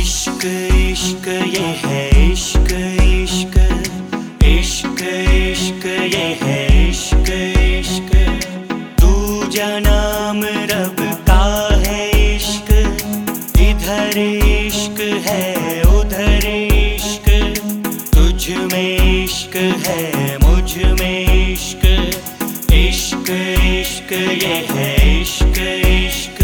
इश्क इश्क ये है इश्क इश्क इश्क इश्क ये है इश्क इश्क दूजा नाम रब का है इश्क इधर इश्क है उधर इश्क तुझ में इश्क है मुझ में इश्क इश्क इश्क ये है इश्क इश्क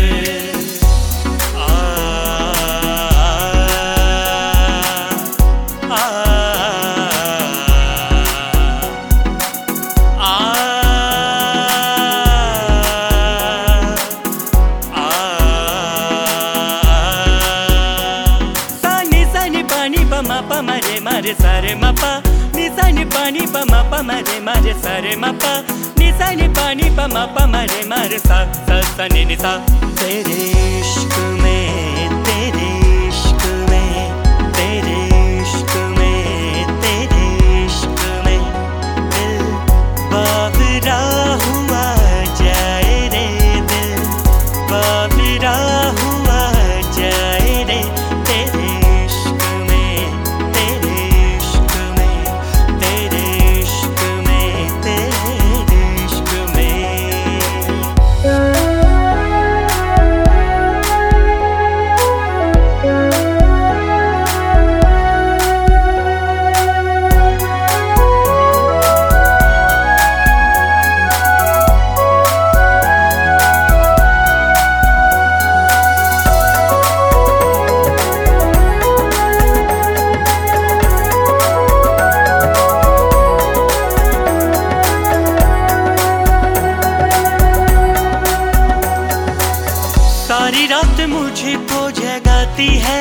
मारे सारे मपा निशानी पानी पमा पमारे मारे सारे मपा निशानी पानी पमा पमारे मारे सा सा सा नि नि सा तेरे इश्क में तेरे इश्क में तेरे इश्क में तेरे इश्क में दिल बावरा हुआ जाए रे दिल बावरा हुआ जाए रे तेरे सारी रात मुझको जगाती है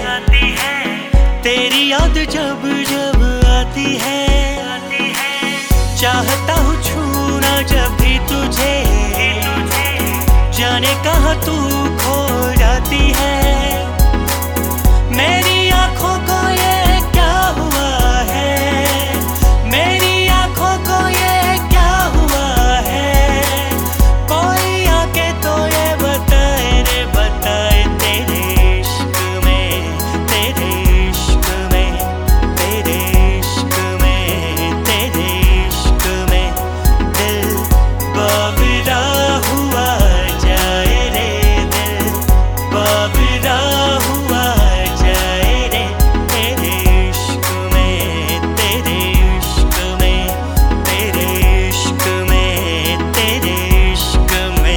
तेरी याद जब जब आती है चाहता हूँ छूना जब भी तुझे जाने कहाँ तू खो जाती है मेरी आँखों को ये क्या हुआ है मेरी आँखों को ये क्या हुआ है कोई आके तो ये बताए रे बताए तेरे इश्क में तेरे इश्क में तेरे इश्क में तेरे इश्क में दिल बावरा हुआ जाए रे दिल बावरा हुआ जाए रे तेरे इश्क में तेरे इश्क में तेरे इश्क में तेरे इश्क में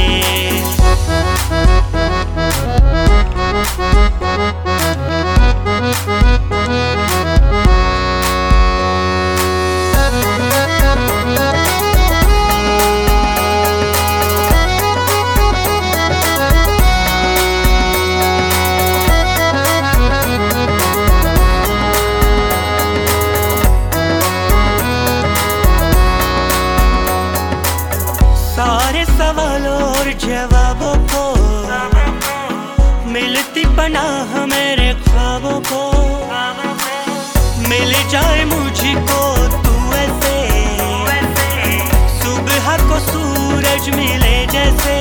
सारे सवालों और जवाबों को मिलती पनाह मेरे ख्वाबों को मिल जाए मुझको तू ऐसे सुबह को सूरज मिले जैसे